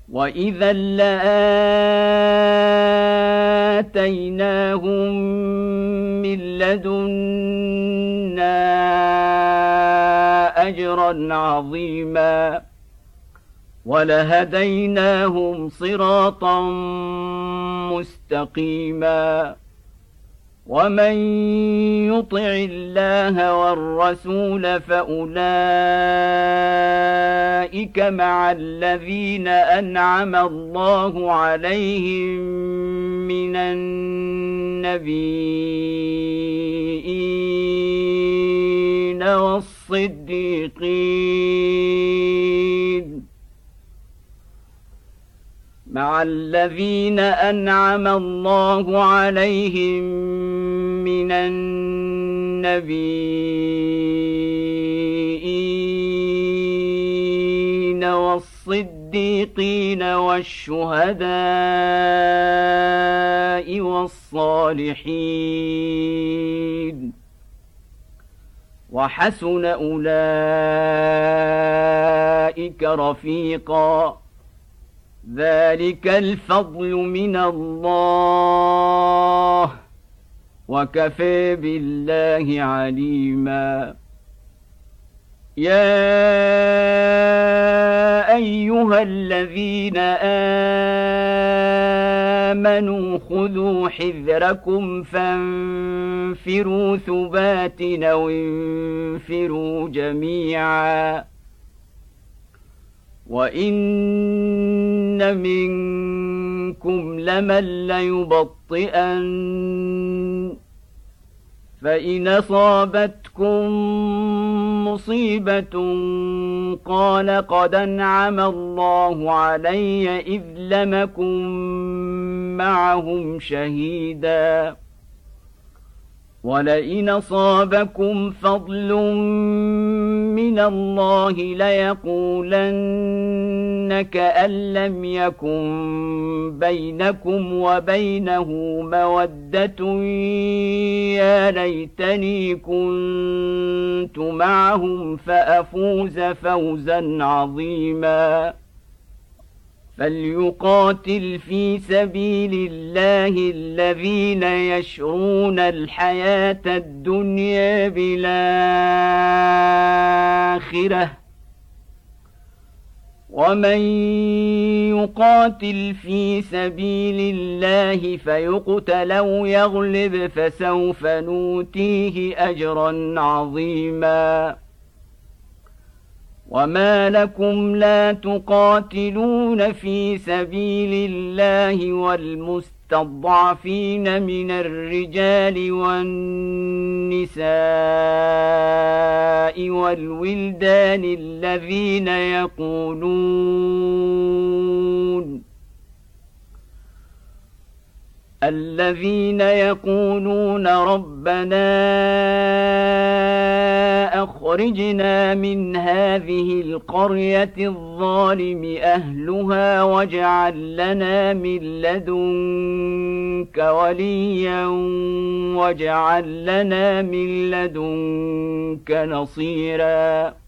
وإذا لآتيناهم من لدنا أجرا عظيما ولهديناهم صراطا مستقيما ومن يطع الله والرسول فأولئك مع الذين أنعم الله عليهم من النبيين والصديقين مع الذين أنعم الله عليهم من النبيين والصديقين والشهداء والصالحين وحسن أولئك رفيقا ذلك الفضل من الله وكفى بالله عليما يا أيها الذين آمنوا خذوا حذركم فانفروا ثبات أو انفروا جميعا وإن منكم لمن ليبطئن فإن أصابتكم مصيبة قال قد أنعم الله علي إذ لم أكن معهم شهيدا ولئن أصابكم فضل من الله ليقولن كأن لم يكن بينكم وبينه مودة يا ليتني كنت معهم فأفوز فوزا عظيما فليقاتل في سبيل الله الذين يشرون الحياة الدنيا بالآخرة ومن يقاتل في سبيل الله فيقتل أو يغلب فسوف نؤتيه أجرا عظيما وما لكم لا تقاتلون في سبيل الله والمستضعفين من الرجال والنساء والولدان الذين يقولون ربنا أخرجنا من هذه القرية الظالم أهلها واجعل لنا من لدنك وليا واجعل لنا من لدنك نصيرا